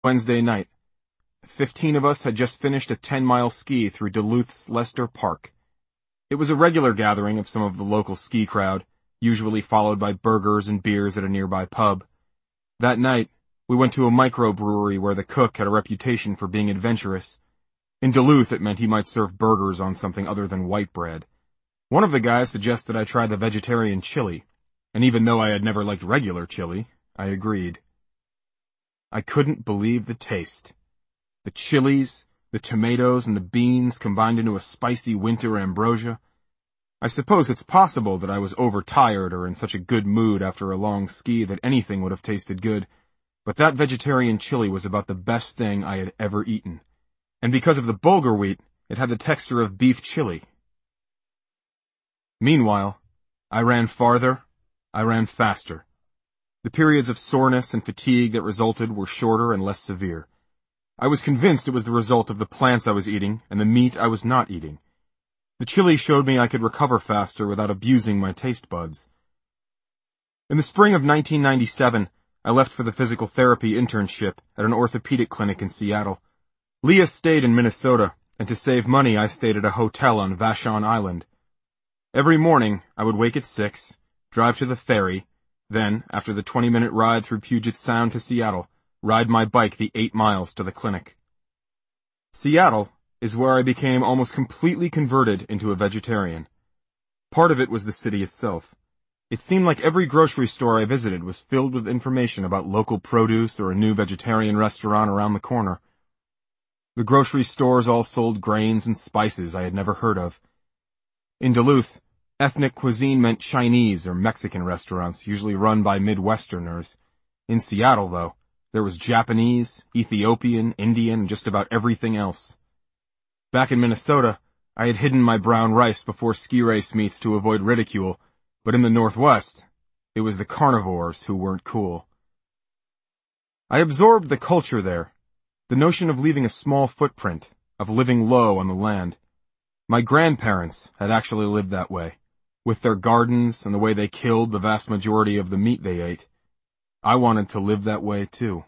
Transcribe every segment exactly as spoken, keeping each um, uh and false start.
Wednesday night. Fifteen of us had just finished a ten-mile ski through Duluth's Lester Park. It was a regular gathering of some of the local ski crowd, usually followed by burgers and beers at a nearby pub. That night, we went to a microbrewery where the cook had a reputation for being adventurous. In Duluth, it meant he might serve burgers on something other than white bread. One of the guys suggested I try the vegetarian chili, and even though I had never liked regular chili, I agreed. I couldn't believe the taste. The chilies, the tomatoes, and the beans combined into a spicy winter ambrosia. I suppose it's possible that I was overtired or in such a good mood after a long ski that anything would have tasted good, but that vegetarian chili was about the best thing I had ever eaten. And because of the bulgur wheat, it had the texture of beef chili. Meanwhile, I ran farther, I ran faster. The periods of soreness and fatigue that resulted were shorter and less severe. I was convinced it was the result of the plants I was eating and the meat I was not eating. The chili showed me I could recover faster without abusing my taste buds. In the spring of nineteen ninety-seven, I left for the physical therapy internship at an orthopedic clinic in Seattle. Leah stayed in Minnesota, and to save money I stayed at a hotel on Vashon Island. Every morning, I would wake at six, drive to the ferry, then, after the twenty-minute ride through Puget Sound to Seattle, ride my bike the eight miles to the clinic. Seattle is where I became almost completely converted into a vegetarian. Part of it was the city itself. It seemed like every grocery store I visited was filled with information about local produce or a new vegetarian restaurant around the corner. The grocery stores all sold grains and spices I had never heard of. In Duluth, ethnic cuisine meant Chinese or Mexican restaurants, usually run by Midwesterners. In Seattle, though, there was Japanese, Ethiopian, Indian, and just about everything else. Back in Minnesota, I had hidden my brown rice before ski race meets to avoid ridicule, but in the Northwest, it was the carnivores who weren't cool. I absorbed the culture there, the notion of leaving a small footprint, of living low on the land. My grandparents had actually lived that way, with their gardens and the way they killed the vast majority of the meat they ate. I wanted to live that way too.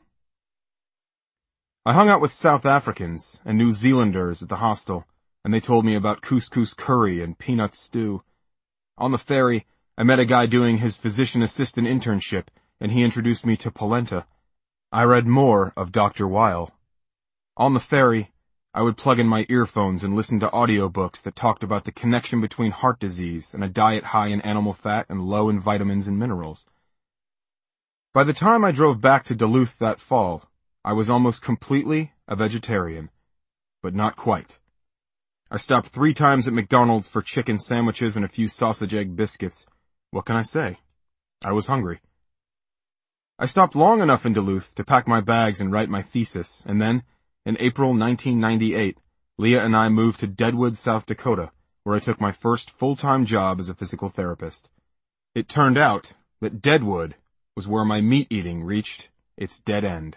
I hung out with South Africans and New Zealanders at the hostel, and they told me about couscous curry and peanut stew. On the ferry, I met a guy doing his physician assistant internship, and he introduced me to polenta. I read more of Doctor Weil. On the ferry, I would plug in my earphones and listen to audiobooks that talked about the connection between heart disease and a diet high in animal fat and low in vitamins and minerals. By the time I drove back to Duluth that fall, I was almost completely a vegetarian, but not quite. I stopped three times at McDonald's for chicken sandwiches and a few sausage egg biscuits. What can I say? I was hungry. I stopped long enough in Duluth to pack my bags and write my thesis, and then, in April nineteen ninety-eight, Leah and I moved to Deadwood, South Dakota, where I took my first full-time job as a physical therapist. It turned out that Deadwood was where my meat-eating reached its dead end.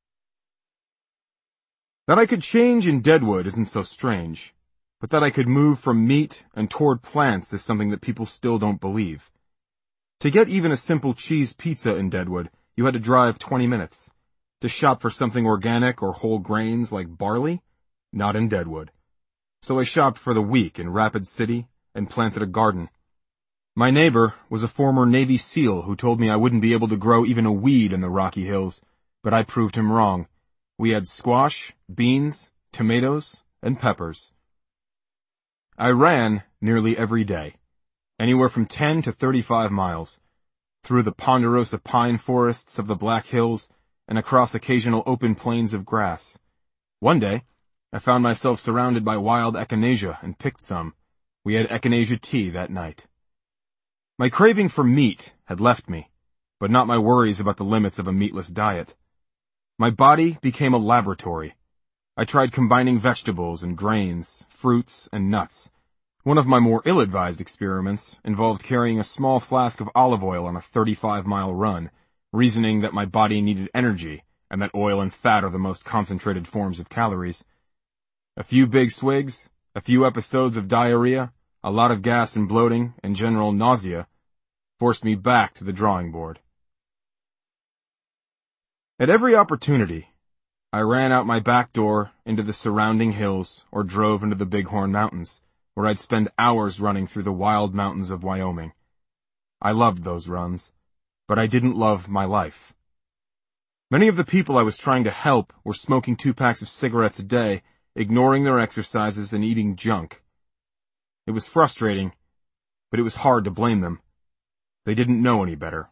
That I could change in Deadwood isn't so strange, but that I could move from meat and toward plants is something that people still don't believe. To get even a simple cheese pizza in Deadwood, you had to drive twenty minutes. To shop for something organic or whole grains like barley? Not in Deadwood. So I shopped for the week in Rapid City and planted a garden. My neighbor was a former Navy SEAL who told me I wouldn't be able to grow even a weed in the Rocky Hills, but I proved him wrong. We had squash, beans, tomatoes, and peppers. I ran nearly every day, anywhere from ten to thirty-five miles, through the ponderosa pine forests of the Black Hills and across occasional open plains of grass. One day, I found myself surrounded by wild echinacea and picked some. We had echinacea tea that night. My craving for meat had left me, but not my worries about the limits of a meatless diet. My body became a laboratory. I tried combining vegetables and grains, fruits and nuts. One of my more ill-advised experiments involved carrying a small flask of olive oil on a thirty-five mile run, reasoning that my body needed energy and that oil and fat are the most concentrated forms of calories. A few big swigs, a few episodes of diarrhea, a lot of gas and bloating, and general nausea forced me back to the drawing board. At every opportunity, I ran out my back door into the surrounding hills or drove into the Bighorn Mountains, where I'd spend hours running through the wild mountains of Wyoming. I loved those runs, but I didn't love my life. Many of the people I was trying to help were smoking two packs of cigarettes a day, ignoring their exercises and eating junk. It was frustrating, but it was hard to blame them. They didn't know any better.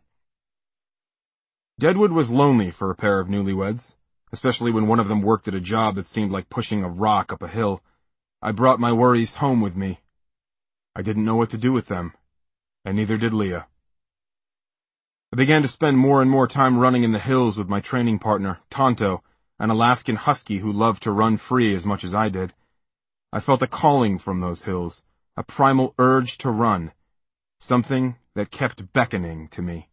Deadwood was lonely for a pair of newlyweds, especially when one of them worked at a job that seemed like pushing a rock up a hill. I brought my worries home with me. I didn't know what to do with them, and neither did Leah. I began to spend more and more time running in the hills with my training partner, Tonto, an Alaskan husky who loved to run free as much as I did. I felt a calling from those hills, a primal urge to run, something that kept beckoning to me.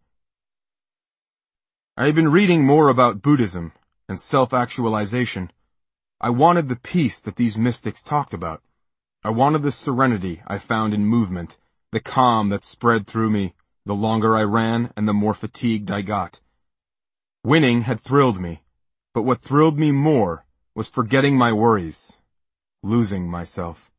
I had been reading more about Buddhism and self-actualization. I wanted the peace that these mystics talked about. I wanted the serenity I found in movement, the calm that spread through me the longer I ran and the more fatigued I got. Winning had thrilled me, but what thrilled me more was forgetting my worries, losing myself.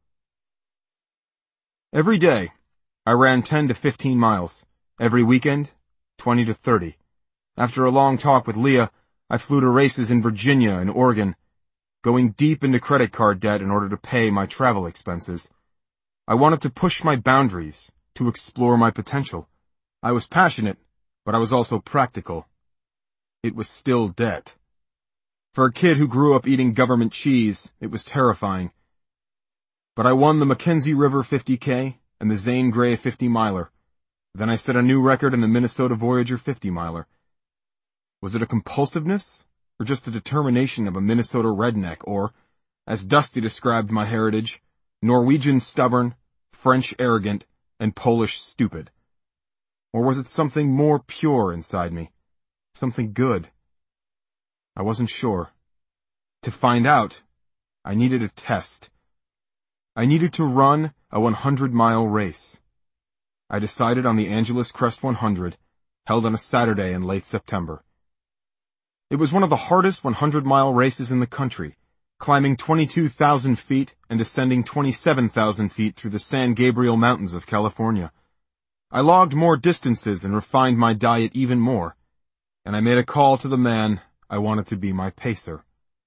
Every day, I ran ten to fifteen miles. Every weekend, twenty to thirty. After a long talk with Leah, I flew to races in Virginia and Oregon, going deep into credit card debt in order to pay my travel expenses. I wanted to push my boundaries, to explore my potential. I was passionate, but I was also practical. It was still debt. For a kid who grew up eating government cheese, it was terrifying. But I won the Mackenzie River fifty K and the Zane Grey fifty miler. Then I set a new record in the Minnesota Voyager fifty miler. Was it a compulsiveness, or just the determination of a Minnesota redneck, or, as Dusty described my heritage, Norwegian stubborn, French arrogant, and Polish stupid? Or was it something more pure inside me? Something good? I wasn't sure. To find out, I needed a test. I needed to run a one hundred mile race. I decided on the Angeles Crest one hundred, held on a Saturday in late September. It was one of the hardest one hundred mile races in the country, climbing twenty-two thousand feet and descending twenty-seven thousand feet through the San Gabriel Mountains of California. I logged more distances and refined my diet even more, and I made a call to the man I wanted to be my pacer.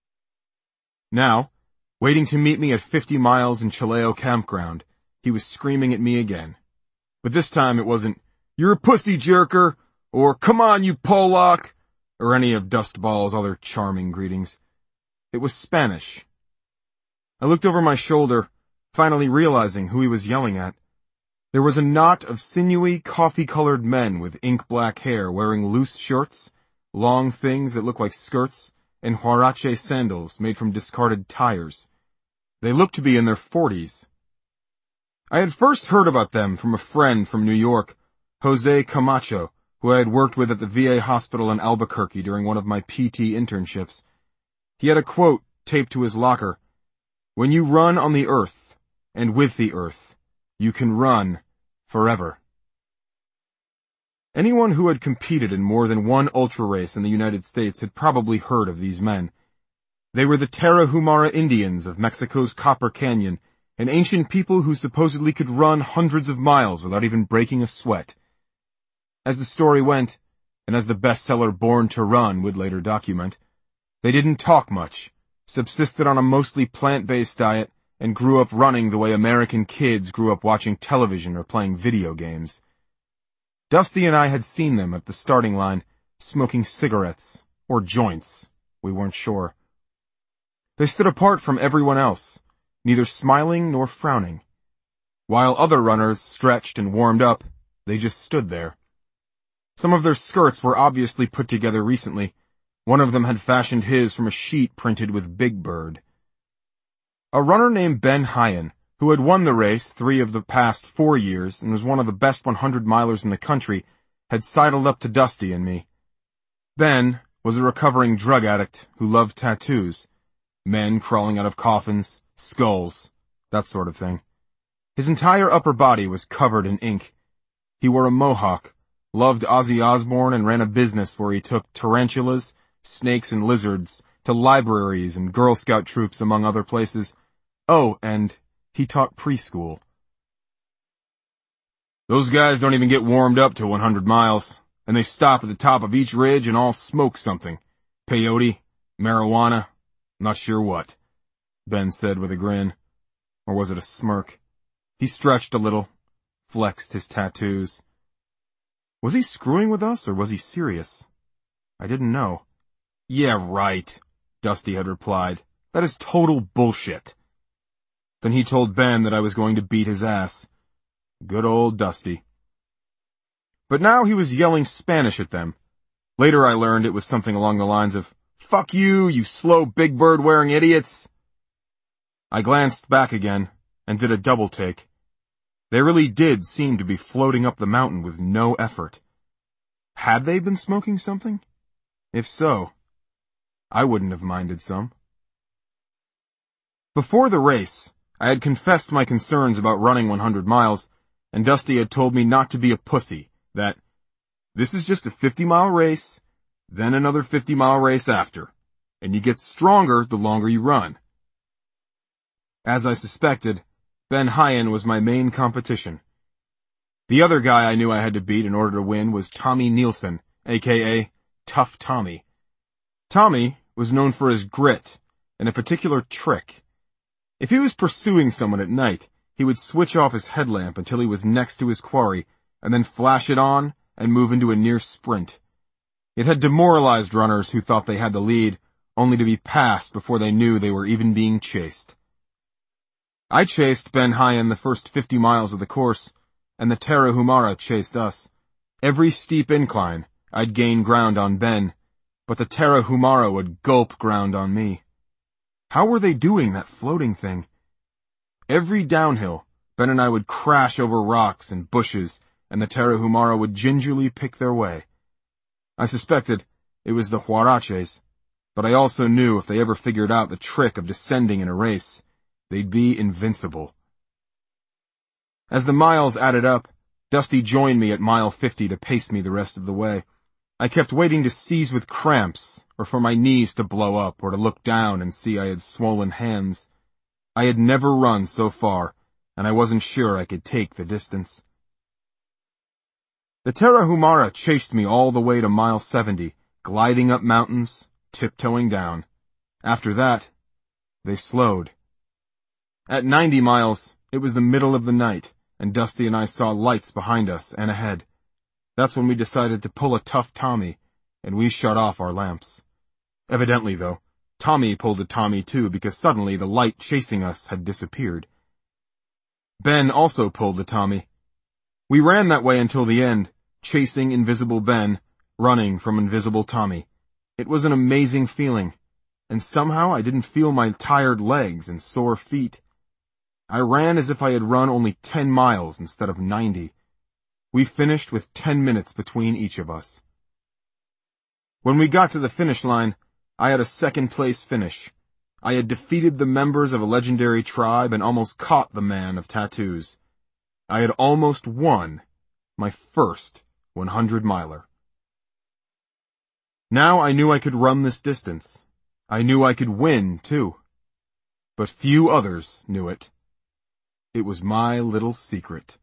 Now, waiting to meet me at fifty miles in Chileo Campground, he was screaming at me again. But this time it wasn't, "You're a pussy jerker," or "Come on, you Polak," or any of Dustball's other charming greetings. It was Spanish. I looked over my shoulder, finally realizing who he was yelling at. There was a knot of sinewy, coffee-colored men with ink-black hair wearing loose shirts, long things that looked like skirts, and huarache sandals made from discarded tires. They looked to be in their forties. I had first heard about them from a friend from New York, Jose Camacho, who I had worked with at the V A hospital in Albuquerque during one of my P T internships. He had a quote taped to his locker: "When you run on the earth, and with the earth, you can run forever." Anyone who had competed in more than one ultra race in the United States had probably heard of these men. They were the Tarahumara Indians of Mexico's Copper Canyon, an ancient people who supposedly could run hundreds of miles without even breaking a sweat. As the story went, and as the bestseller Born to Run would later document, they didn't talk much, subsisted on a mostly plant-based diet, and grew up running the way American kids grew up watching television or playing video games. Dusty and I had seen them at the starting line, smoking cigarettes, or joints, we weren't sure. They stood apart from everyone else, neither smiling nor frowning. While other runners stretched and warmed up, they just stood there. Some of their skirts were obviously put together recently. One of them had fashioned his from a sheet printed with Big Bird. A runner named Ben Hyen, who had won the race three of the past four years and was one of the best one hundred milers in the country, had sidled up to Dusty and me. Ben was a recovering drug addict who loved tattoos, men crawling out of coffins, skulls, that sort of thing. His entire upper body was covered in ink. He wore a mohawk, loved Ozzy Osbourne, and ran a business where he took tarantulas, snakes, and lizards to libraries and Girl Scout troops, among other places. Oh, and he taught preschool. Those guys don't even get warmed up to one hundred miles, and they stop at the top of each ridge and all smoke something. Peyote, marijuana, not sure what, Ben said with a grin. Or was it a smirk? He stretched a little, flexed his tattoos. Was he screwing with us, or was he serious? I didn't know. Yeah, right, Dusty had replied. That is total bullshit. Then he told Ben that I was going to beat his ass. Good old Dusty. But now he was yelling Spanish at them. Later I learned it was something along the lines of, "Fuck you, you slow Big Bird-wearing idiots." I glanced back again and did a double take. They really did seem to be floating up the mountain with no effort. Had they been smoking something? If so, I wouldn't have minded some. Before the race, I had confessed my concerns about running one hundred miles, and Dusty had told me not to be a pussy, that this is just a fifty-mile race, then another fifty-mile race after, and you get stronger the longer you run. As I suspected, Ben Hyen was my main competition. The other guy I knew I had to beat in order to win was Tommy Nielsen, aka Tough Tommy. Tommy was known for his grit and a particular trick. If he was pursuing someone at night, he would switch off his headlamp until he was next to his quarry, and then flash it on and move into a near sprint. It had demoralized runners who thought they had the lead, only to be passed before they knew they were even being chased. I chased Ben Hyen the first fifty miles of the course, and the Tarahumara chased us. Every steep incline, I'd gain ground on Ben, but the Tarahumara would gulp ground on me. How were they doing that floating thing? Every downhill, Ben and I would crash over rocks and bushes, and the Tarahumara would gingerly pick their way. I suspected it was the Huaraches, but I also knew if they ever figured out the trick of descending in a race, they'd be invincible. As the miles added up, Dusty joined me at mile fifty to pace me the rest of the way. I kept waiting to seize with cramps, or for my knees to blow up, or to look down and see I had swollen hands. I had never run so far, and I wasn't sure I could take the distance. The Tarahumara chased me all the way to mile seventy, gliding up mountains, tiptoeing down. After that, they slowed. At ninety miles, it was the middle of the night, and Dusty and I saw lights behind us and ahead. That's when we decided to pull a Tough Tommy, and we shut off our lamps. Evidently, though, Tommy pulled a Tommy too, because suddenly the light chasing us had disappeared. Ben also pulled the Tommy. We ran that way until the end, chasing invisible Ben, running from invisible Tommy. It was an amazing feeling, and somehow I didn't feel my tired legs and sore feet. I ran as if I had run only ten miles instead of ninety. We finished with ten minutes between each of us. When we got to the finish line, I had a second-place finish. I had defeated the members of a legendary tribe and almost caught the man of tattoos. I had almost won my first one hundred miler. Now I knew I could run this distance. I knew I could win, too. But few others knew it. It was my little secret.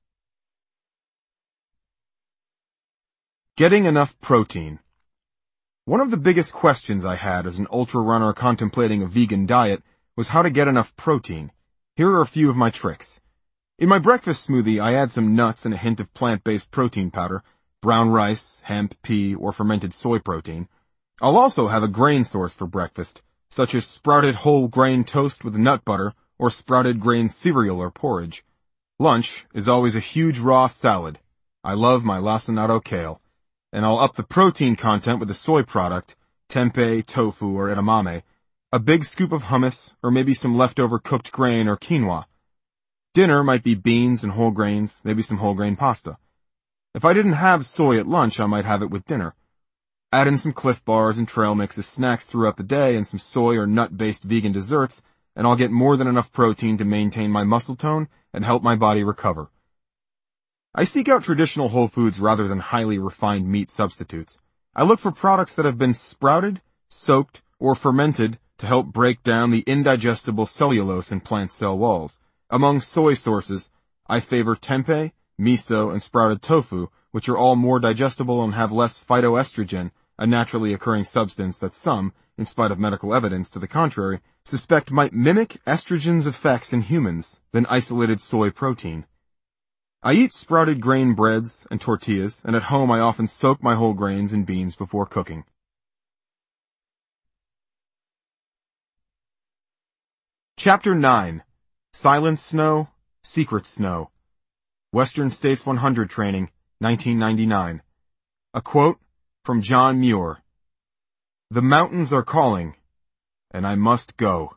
Getting enough protein. One of the biggest questions I had as an ultra-runner contemplating a vegan diet was how to get enough protein. Here are a few of my tricks. In my breakfast smoothie, I add some nuts and a hint of plant-based protein powder, brown rice, hemp, pea, or fermented soy protein. I'll also have a grain source for breakfast, such as sprouted whole grain toast with nut butter or sprouted grain cereal or porridge. Lunch is always a huge raw salad. I love my lacinato kale. And I'll up the protein content with a soy product, tempeh, tofu, or edamame, a big scoop of hummus, or maybe some leftover cooked grain or quinoa. Dinner might be beans and whole grains, maybe some whole grain pasta. If I didn't have soy at lunch, I might have it with dinner. Add in some Cliff Bars and trail mix as snacks throughout the day and some soy or nut-based vegan desserts, and I'll get more than enough protein to maintain my muscle tone and help my body recover. I seek out traditional whole foods rather than highly refined meat substitutes. I look for products that have been sprouted, soaked, or fermented to help break down the indigestible cellulose in plant cell walls. Among soy sources, I favor tempeh, miso, and sprouted tofu, which are all more digestible and have less phytoestrogen, a naturally occurring substance that some, in spite of medical evidence to the contrary, suspect might mimic estrogen's effects in humans than isolated soy protein. I eat sprouted grain breads and tortillas, and at home I often soak my whole grains in beans before cooking. Chapter nine. Silent Snow, Secret Snow. Western States one hundred Training, nineteen ninety-nine. A quote from John Muir. "The mountains are calling, and I must go."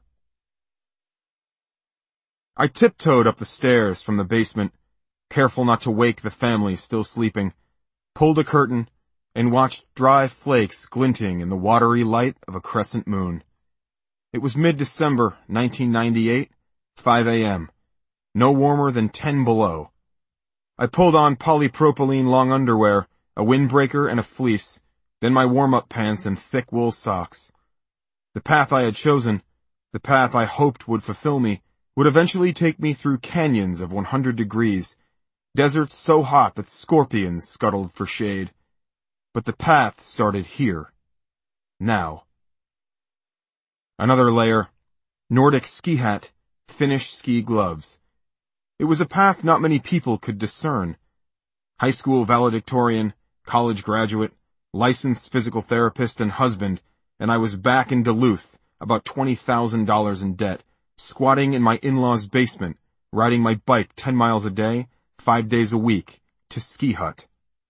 I tiptoed up the stairs from the basement, careful not to wake the family still sleeping, pulled a curtain, and watched dry flakes glinting in the watery light of a crescent moon. It was mid-December, nineteen ninety-eight, five a.m., no warmer than ten below. I pulled on polypropylene long underwear, a windbreaker, and a fleece, then my warm-up pants and thick wool socks. The path I had chosen, the path I hoped would fulfill me, would eventually take me through canyons of one hundred degrees, deserts so hot that scorpions scuttled for shade. But the path started here. Now. Another layer. Nordic ski hat, Finnish ski gloves. It was a path not many people could discern. High school valedictorian, college graduate, licensed physical therapist and husband, and I was back in Duluth, about twenty thousand dollars in debt, squatting in my in-laws' basement, riding my bike ten miles a day, five days a week, to Ski Hut.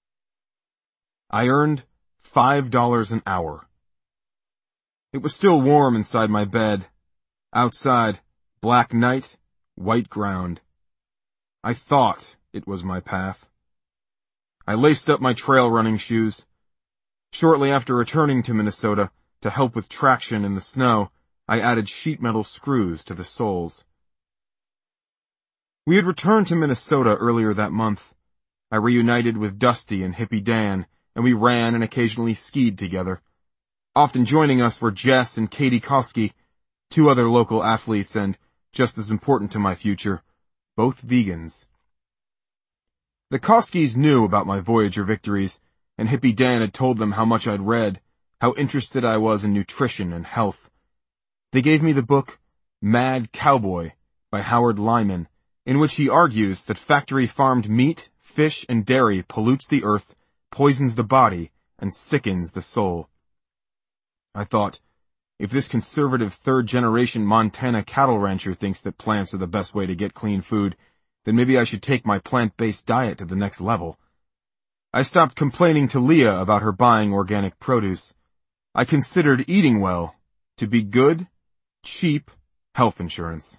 I earned five dollars an hour. It was still warm inside my bed. Outside, black night, white ground. I thought it was my path. I laced up my trail running shoes. Shortly after returning to Minnesota to help with traction in the snow, I added sheet metal screws to the soles. We had returned to Minnesota earlier that month. I reunited with Dusty and Hippie Dan, and we ran and occasionally skied together. Often joining us were Jess and Katie Koski, two other local athletes and, just as important to my future, both vegans. The Koskis knew about my Voyager victories, and Hippie Dan had told them how much I'd read, how interested I was in nutrition and health. They gave me the book Mad Cowboy by Howard Lyman, in which he argues that factory-farmed meat, fish, and dairy pollutes the earth, poisons the body, and sickens the soul. I thought, if this conservative third-generation Montana cattle rancher thinks that plants are the best way to get clean food, then maybe I should take my plant-based diet to the next level. I stopped complaining to Leah about her buying organic produce. I considered eating well to be good, cheap health insurance.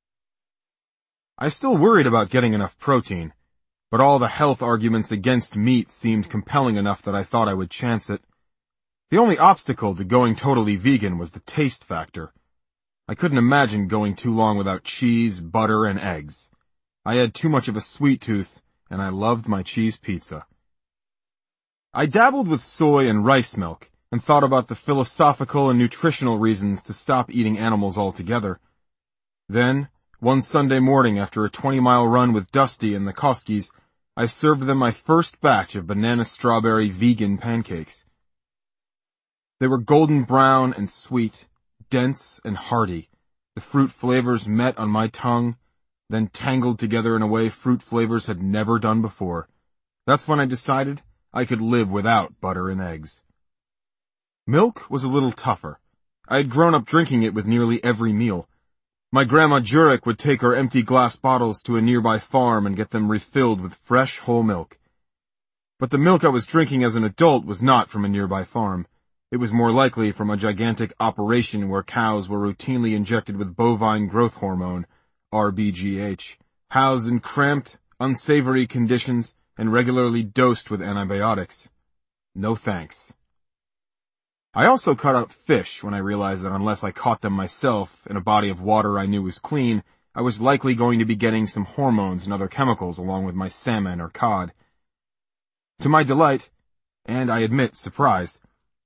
I still worried about getting enough protein, but all the health arguments against meat seemed compelling enough that I thought I would chance it. The only obstacle to going totally vegan was the taste factor. I couldn't imagine going too long without cheese, butter, and eggs. I had too much of a sweet tooth, and I loved my cheese pizza. I dabbled with soy and rice milk, and thought about the philosophical and nutritional reasons to stop eating animals altogether. Then, one Sunday morning after a twenty-mile run with Dusty and the Koskis, I served them my first batch of banana-strawberry vegan pancakes. They were golden brown and sweet, dense and hearty. The fruit flavors met on my tongue, then tangled together in a way fruit flavors had never done before. That's when I decided I could live without butter and eggs. Milk was a little tougher. I had grown up drinking it with nearly every meal. My grandma Jurek would take her empty glass bottles to a nearby farm and get them refilled with fresh whole milk. But the milk I was drinking as an adult was not from a nearby farm. It was more likely from a gigantic operation where cows were routinely injected with bovine growth hormone, R B G H, housed in cramped, unsavory conditions, and regularly dosed with antibiotics. No thanks. I also cut out fish when I realized that unless I caught them myself in a body of water I knew was clean, I was likely going to be getting some hormones and other chemicals along with my salmon or cod. To my delight, and I admit surprise,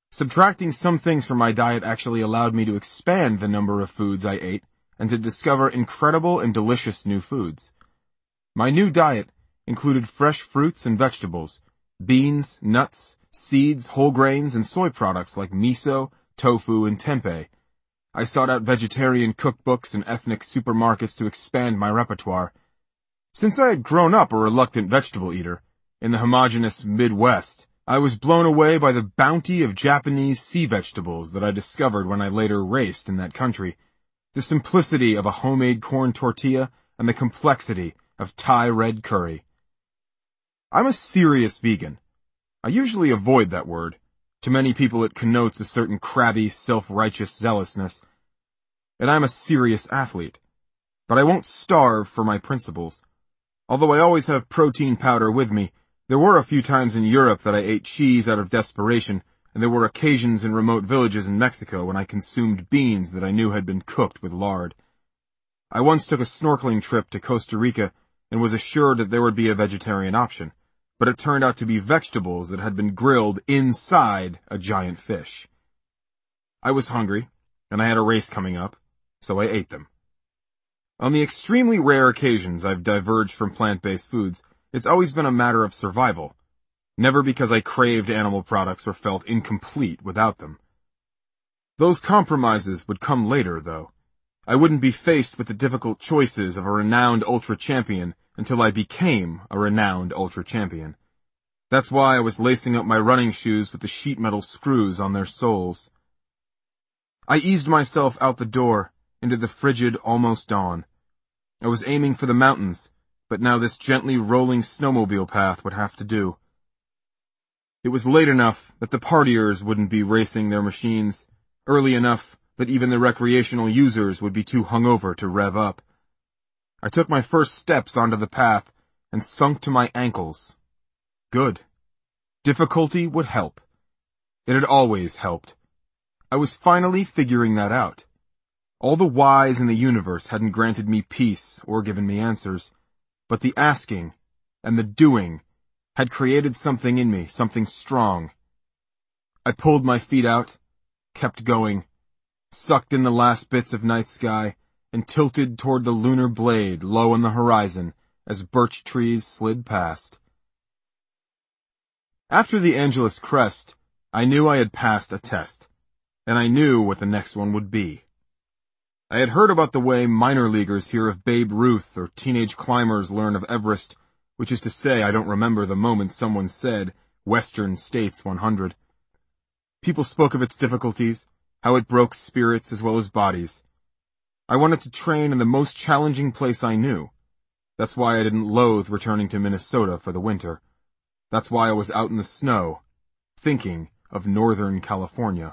Subtracting some things from my diet actually allowed me to expand the number of foods I ate and to discover incredible and delicious new foods. My new diet included fresh fruits and vegetables, beans, nuts, seeds, whole grains, and soy products like miso, tofu, and tempeh. I sought out vegetarian cookbooks and ethnic supermarkets to expand my repertoire. Since I had grown up a reluctant vegetable eater in the homogeneous Midwest, I was blown away by the bounty of Japanese sea vegetables that I discovered when I later raced in that country, the simplicity of a homemade corn tortilla, and the complexity of Thai red curry. I'm a serious vegan. I usually avoid that word. To many people it connotes a certain crabby, self-righteous zealousness. And I'm a serious athlete. But I won't starve for my principles. Although I always have protein powder with me, there were a few times in Europe that I ate cheese out of desperation, and there were occasions in remote villages in Mexico when I consumed beans that I knew had been cooked with lard. I once took a snorkeling trip to Costa Rica and was assured that there would be a vegetarian option, but it turned out to be vegetables that had been grilled inside a giant fish. I was hungry, and I had a race coming up, so I ate them. On the extremely rare occasions I've diverged from plant-based foods, it's always been a matter of survival, never because I craved animal products or felt incomplete without them. Those compromises would come later, though. I wouldn't be faced with the difficult choices of a renowned ultra-champion until I became a renowned ultra-champion. That's why I was lacing up my running shoes with the sheet metal screws on their soles. I eased myself out the door into the frigid, almost dawn. I was aiming for the mountains, but now this gently rolling snowmobile path would have to do. It was late enough that the partiers wouldn't be racing their machines, early enough that even the recreational users would be too hungover to rev up. I took my first steps onto the path and sunk to my ankles. Good. Difficulty would help. It had always helped. I was finally figuring that out. All the whys in the universe hadn't granted me peace or given me answers, but the asking and the doing had created something in me, something strong. I pulled my feet out, kept going, sucked in the last bits of night sky, and tilted toward the lunar blade low on the horizon as birch trees slid past. After the Angeles crest, I knew I had passed a test, and I knew what the next one would be. I had heard about the way minor leaguers hear of Babe Ruth or teenage climbers learn of Everest, which is to say I don't remember the moment someone said, Western States one hundred. People spoke of its difficulties, how it broke spirits as well as bodies. I wanted to train in the most challenging place I knew. That's why I didn't loathe returning to Minnesota for the winter. That's why I was out in the snow, thinking of Northern California.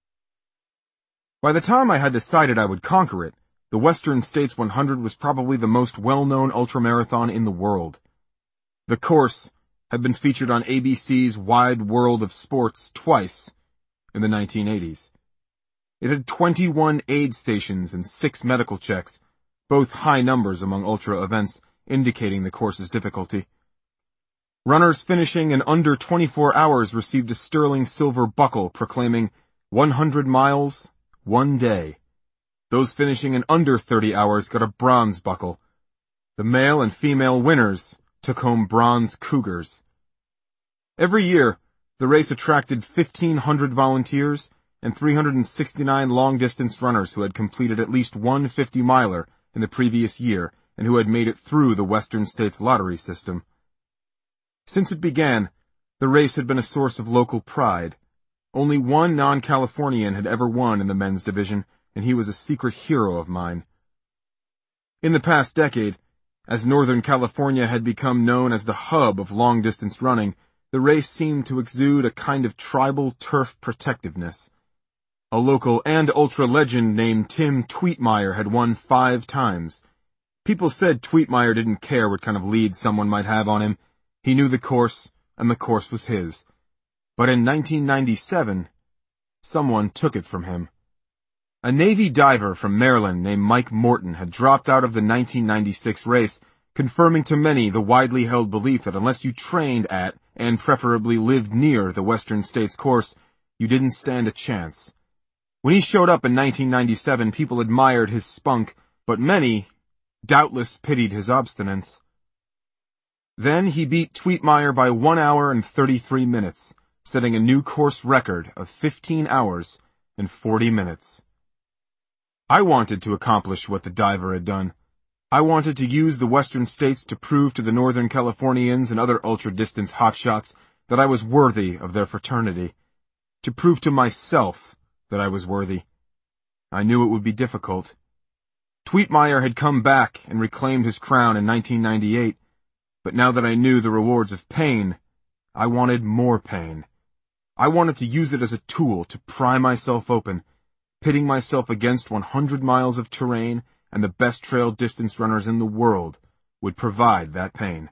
By the time I had decided I would conquer it, the Western States one hundred was probably the most well-known ultramarathon in the world. The course had been featured on A B C's Wide World of Sports twice in the nineteen eighties. It had twenty-one aid stations and six medical checks, both high numbers among ultra events, indicating the course's difficulty. Runners finishing in under twenty-four hours received a sterling silver buckle proclaiming one hundred miles, one day. Those finishing in under thirty hours got a bronze buckle. The male and female winners took home bronze cougars. Every year, the race attracted fifteen hundred volunteers and three hundred sixty-nine long-distance runners who had completed at least one fifty-miler in the previous year and who had made it through the Western States lottery system. Since it began, the race had been a source of local pride. Only one non-Californian had ever won in the men's division, and he was a secret hero of mine. In the past decade, as Northern California had become known as the hub of long-distance running, the race seemed to exude a kind of tribal turf protectiveness. A local and ultra legend named Tim Tweetmeyer had won five times. People said Tweetmeyer didn't care what kind of lead someone might have on him. He knew the course, and the course was his. But in nineteen ninety-seven, someone took it from him. A Navy diver from Maryland named Mike Morton had dropped out of the nineteen ninety-six race, confirming to many the widely held belief that unless you trained at, and preferably lived near, the Western States course, you didn't stand a chance. When he showed up in nineteen ninety-seven, people admired his spunk, but many doubtless pitied his obstinance. Then he beat Tweetmeyer by one hour and thirty-three minutes, setting a new course record of fifteen hours and forty minutes. I wanted to accomplish what the diver had done. I wanted to use the western states to prove to the Northern Californians and other ultra-distance hotshots that I was worthy of their fraternity. To prove to myself that I was worthy. I knew it would be difficult. Tweetmeyer had come back and reclaimed his crown in nineteen ninety-eight, but now that I knew the rewards of pain, I wanted more pain. I wanted to use it as a tool to pry myself open, pitting myself against one hundred miles of terrain, and the best trail distance runners in the world would provide that pain.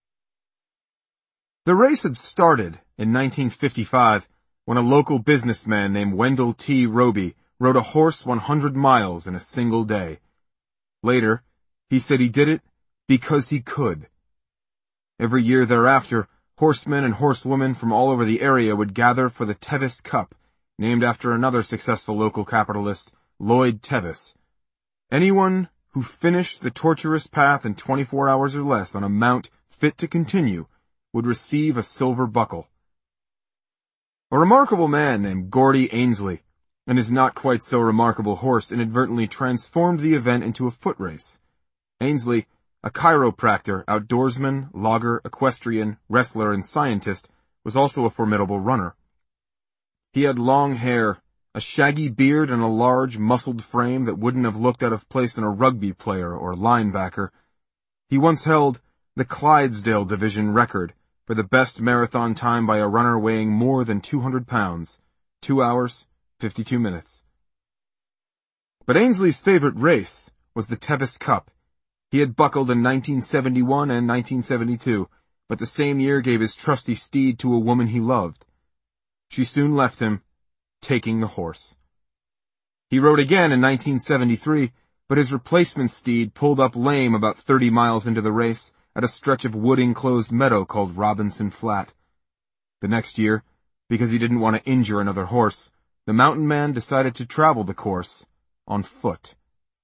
The race had started in nineteen fifty-five when a local businessman named Wendell T. Roby rode a horse one hundred miles in a single day. Later, he said he did it because he could. Every year thereafter, horsemen and horsewomen from all over the area would gather for the Tevis Cup, named after another successful local capitalist, Lloyd Tevis. Anyone who finished the tortuous path in twenty-four hours or less on a mount fit to continue would receive a silver buckle. A remarkable man named Gordy Ainslie and his not quite so remarkable horse inadvertently transformed the event into a foot race. Ainslie, a chiropractor, outdoorsman, logger, equestrian, wrestler, and scientist, was also a formidable runner. He had long hair, a shaggy beard, and a large, muscled frame that wouldn't have looked out of place in a rugby player or linebacker. He once held the Clydesdale Division record for the best marathon time by a runner weighing more than two hundred pounds, two hours, fifty-two minutes. But Ainslie's favorite race was the Tevis Cup. He had buckled in nineteen seventy-one and nineteen seventy-two, but the same year gave his trusty steed to a woman he loved. She soon left him, taking the horse. He rode again in nineteen seventy-three, but his replacement steed pulled up lame about thirty miles into the race at a stretch of wood-enclosed meadow called Robinson Flat. The next year, because he didn't want to injure another horse, the mountain man decided to travel the course on foot.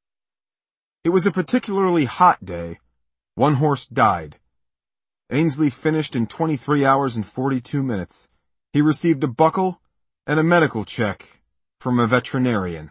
It was a particularly hot day. One horse died. Ainslie finished in twenty-three hours and forty-two minutes. He received a buckle and a medical check from a veterinarian.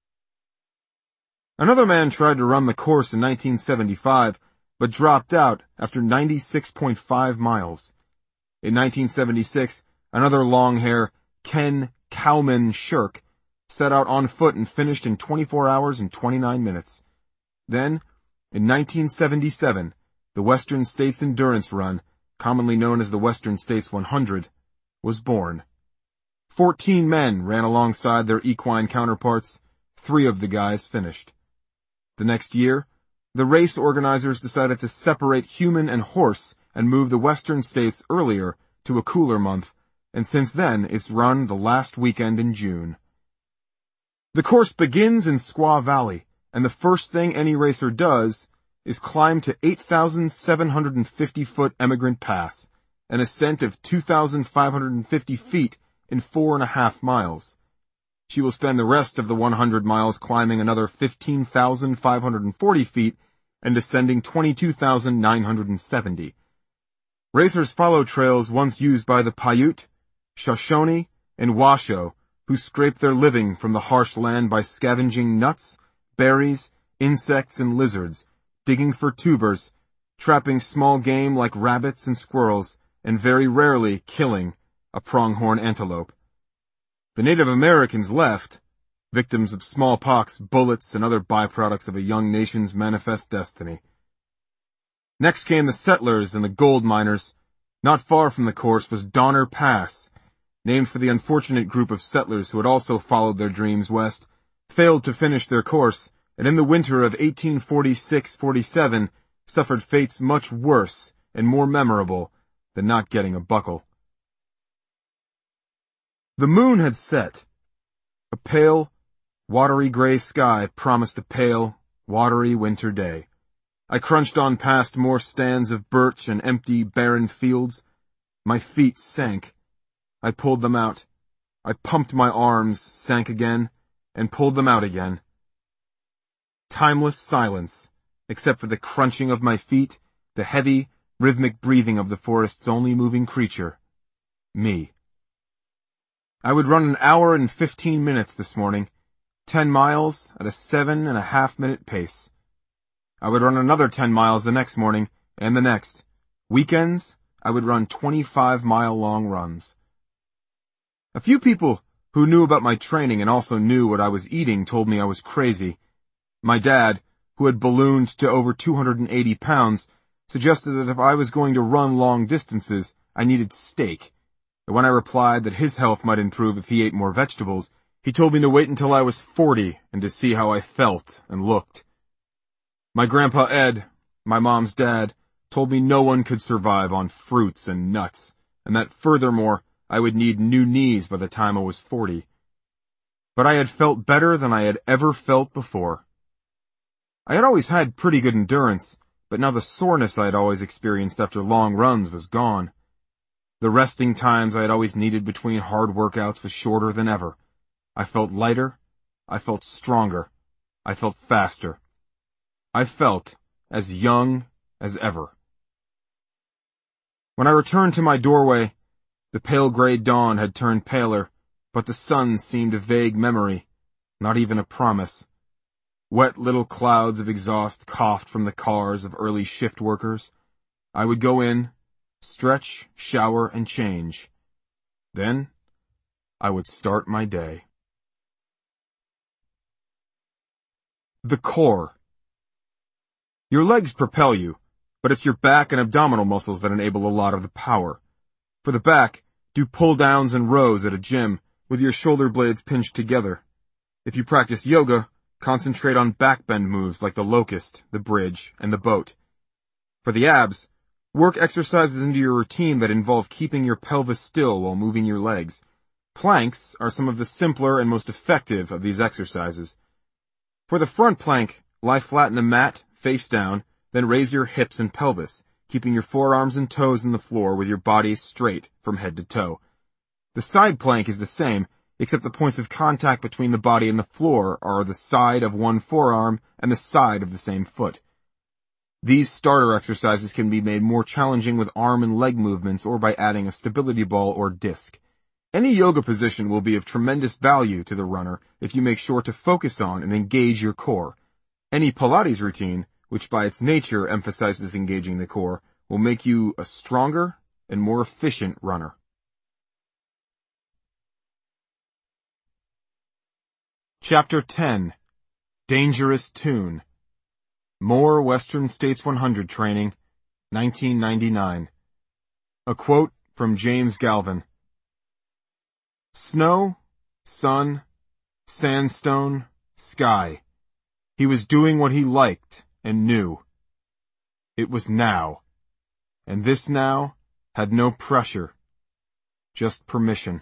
Another man tried to run the course in nineteen seventy-five, but dropped out after ninety-six point five miles. In nineteen seventy-six, another long-hair, Ken Cowman Shirk, set out on foot and finished in twenty-four hours and twenty-nine minutes. Then, in nineteen seventy-seven, the Western States Endurance Run, commonly known as the Western States one hundred, was born. Fourteen men ran alongside their equine counterparts. Three of the guys finished. The next year, the race organizers decided to separate human and horse and move the Western States earlier to a cooler month, and since then it's run the last weekend in June. The course begins in Squaw Valley, and the first thing any racer does is climb to eight thousand seven hundred fifty foot Emigrant Pass, an ascent of two thousand five hundred fifty feet in four and a half miles. She will spend the rest of the one hundred miles climbing another fifteen thousand five hundred forty feet and descending twenty-two thousand nine hundred seventy. Racers follow trails once used by the Paiute, Shoshone, and Washoe, who scrape their living from the harsh land by scavenging nuts, berries, insects, and lizards, digging for tubers, trapping small game like rabbits and squirrels, and very rarely killing a pronghorn antelope. The Native Americans left, victims of smallpox, bullets, and other byproducts of a young nation's manifest destiny. Next came the settlers and the gold miners. Not far from the course was Donner Pass, named for the unfortunate group of settlers who had also followed their dreams west, failed to finish their course, and in the winter of eighteen forty-six forty-seven suffered fates much worse and more memorable than not getting a buckle. The moon had set. A pale, watery gray sky promised a pale, watery winter day. I crunched on past more stands of birch and empty, barren fields. My feet sank. I pulled them out. I pumped my arms, sank again, and pulled them out again. Timeless silence, except for the crunching of my feet, the heavy, rhythmic breathing of the forest's only moving creature, me. I would run an hour and fifteen minutes this morning, ten miles at a seven and a half minute pace. I would run another ten miles the next morning, and the next. Weekends, I would run twenty-five mile long runs. A few people who knew about my training and also knew what I was eating told me I was crazy. My dad, who had ballooned to over two hundred eighty pounds, suggested that if I was going to run long distances, I needed steak. And when I replied that his health might improve if he ate more vegetables, he told me to wait until I was forty and to see how I felt and looked. My grandpa Ed, my mom's dad, told me no one could survive on fruits and nuts, and that furthermore, I would need new knees by the time I was forty. But I had felt better than I had ever felt before. I had always had pretty good endurance, but now the soreness I had always experienced after long runs was gone. The resting times I had always needed between hard workouts was shorter than ever. I felt lighter. I felt stronger. I felt faster. I felt as young as ever. When I returned to my doorway, the pale gray dawn had turned paler, but the sun seemed a vague memory, not even a promise. Wet little clouds of exhaust coughed from the cars of early shift workers. I would go in, stretch, shower, and change. Then, I would start my day. The core. Your legs propel you, but it's your back and abdominal muscles that enable a lot of the power. For the back, do pull-downs and rows at a gym, with your shoulder blades pinched together. If you practice yoga, concentrate on backbend moves like the locust, the bridge, and the boat. For the abs, work exercises into your routine that involve keeping your pelvis still while moving your legs. Planks are some of the simpler and most effective of these exercises. For the front plank, lie flat in a mat, face down, then raise your hips and pelvis, keeping your forearms and toes in the floor with your body straight from head to toe. The side plank is the same, except the points of contact between the body and the floor are the side of one forearm and the side of the same foot. These starter exercises can be made more challenging with arm and leg movements or by adding a stability ball or disc. Any yoga position will be of tremendous value to the runner if you make sure to focus on and engage your core. Any Pilates routine, which by its nature emphasizes engaging the core, will make you a stronger and more efficient runner. Chapter ten. Dangerous Tune. More Western States one hundred Training, nineteen ninety-nine. A quote from James Galvin. Snow, sun, sandstone, sky. He was doing what he liked and knew. It was now. And this now had no pressure, just permission.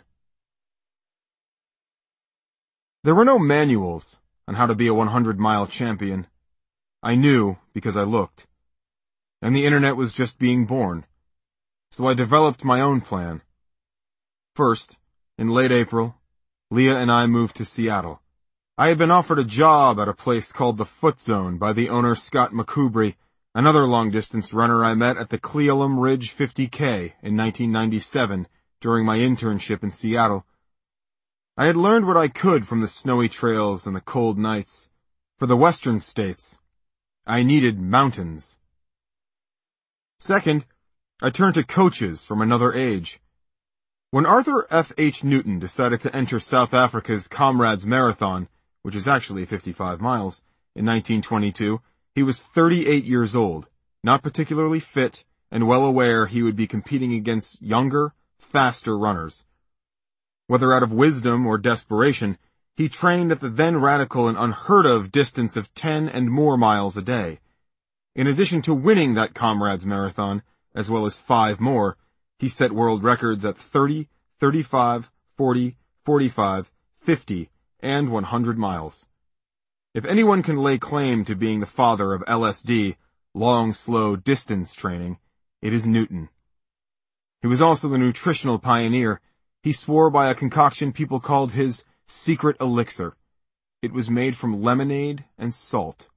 There were no manuals on how to be a one hundred mile champion. I knew because I looked. And the internet was just being born. So I developed my own plan. First, in late April, Leah and I moved to Seattle. I had been offered a job at a place called the Foot Zone by the owner Scott McCubry, another long-distance runner I met at the Cle Elum Ridge fifty K in nineteen ninety-seven during my internship in Seattle. I had learned what I could from the snowy trails and the cold nights. For the western states, I needed mountains. Second, I turned to coaches from another age. When Arthur F. H. Newton decided to enter South Africa's Comrades Marathon, which is actually fifty-five miles, in nineteen twenty-two, he was thirty-eight years old, not particularly fit, and well aware he would be competing against younger, faster runners. Whether out of wisdom or desperation, he trained at the then radical and unheard-of distance of ten and more miles a day. In addition to winning that Comrades Marathon, as well as five more, he set world records at thirty, thirty-five, forty, forty-five, fifty, and one hundred miles. If anyone can lay claim to being the father of L S D, long, slow distance training, it is Newton. He was also the nutritional pioneer. He swore by a concoction people called his secret elixir. It was made from lemonade and salt.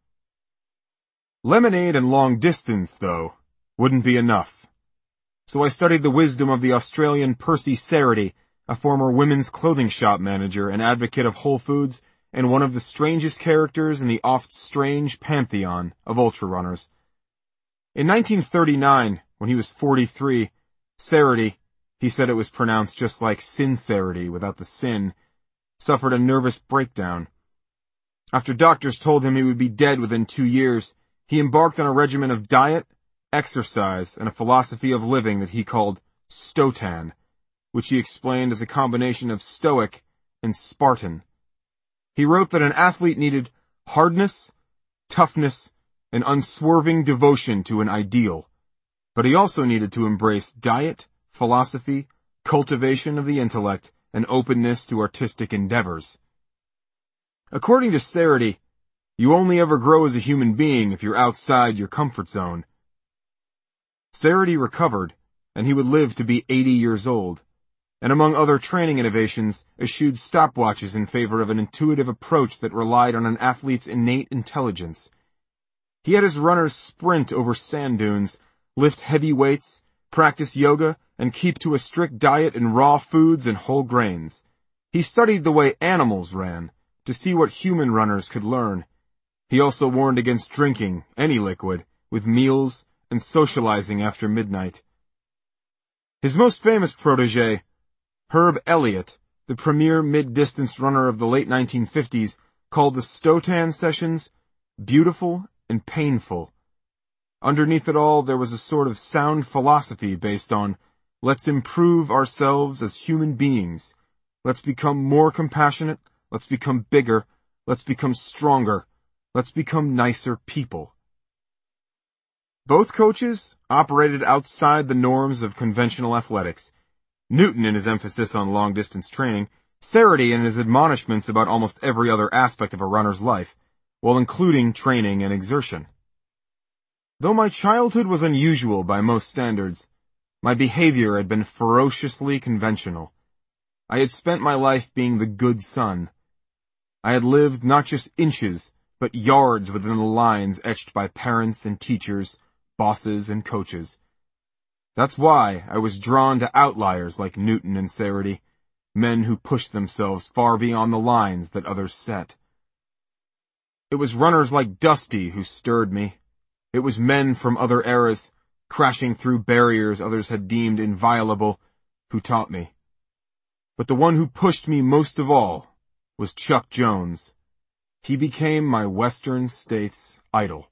Lemonade and long distance, though, wouldn't be enough. So I studied the wisdom of the Australian Percy Cerutty, a former women's clothing shop manager and advocate of Whole Foods, and one of the strangest characters in the oft-strange pantheon of ultra-runners. In nineteen thirty-nine, when he was forty-three, Cerutty, he said it was pronounced just like sincerity without the sin, suffered a nervous breakdown. After doctors told him he would be dead within two years, he embarked on a regimen of diet, exercise, and a philosophy of living that he called Stotan, which he explained as a combination of Stoic and Spartan. He wrote that an athlete needed hardness, toughness, and unswerving devotion to an ideal, but he also needed to embrace diet, philosophy, cultivation of the intellect, and openness to artistic endeavors. According to Cerutty, you only ever grow as a human being if you're outside your comfort zone. Cerutty recovered, and he would live to be eighty years old, and among other training innovations, eschewed stopwatches in favor of an intuitive approach that relied on an athlete's innate intelligence. He had his runners sprint over sand dunes, lift heavy weights, practice yoga, and keep to a strict diet in raw foods and whole grains. He studied the way animals ran, to see what human runners could learn. He also warned against drinking any liquid, with meals and socializing after midnight. His most famous protege, Herb Elliott, the premier mid-distance runner of the late nineteen fifties, called the Stotan sessions beautiful and painful. Underneath it all, there was a sort of sound philosophy based on, let's improve ourselves as human beings. Let's become more compassionate. Let's become bigger. Let's become stronger. Let's become nicer people. Both coaches operated outside the norms of conventional athletics. Newton in his emphasis on long-distance training, Cerutty in his admonishments about almost every other aspect of a runner's life, while including training and exertion. Though my childhood was unusual by most standards, my behavior had been ferociously conventional. I had spent my life being the good son. I had lived not just inches, but yards within the lines etched by parents and teachers, bosses and coaches. That's why I was drawn to outliers like Newton and Cerutty, men who pushed themselves far beyond the lines that others set. It was runners like Dusty who stirred me. It was men from other eras, crashing through barriers others had deemed inviolable, who taught me. But the one who pushed me most of all was Chuck Jones. He became my Western States idol.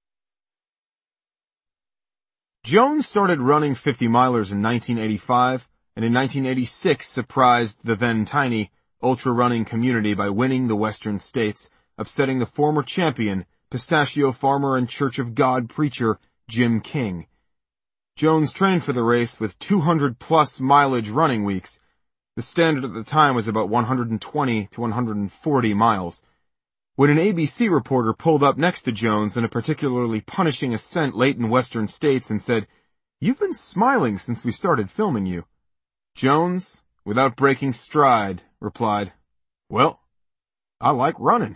Jones started running fifty-milers in nineteen eighty-five, and in nineteen eighty-six surprised the then tiny ultra-running community by winning the Western States, upsetting the former champion, pistachio farmer and Church of God preacher Jim King. Jones trained for the race with two hundred plus mileage running weeks. The standard at the time was about one hundred twenty to one hundred forty miles. When an A B C reporter pulled up next to Jones in a particularly punishing ascent late in Western States and said, "You've been smiling since we started filming you," Jones, without breaking stride, replied, "Well, I like running."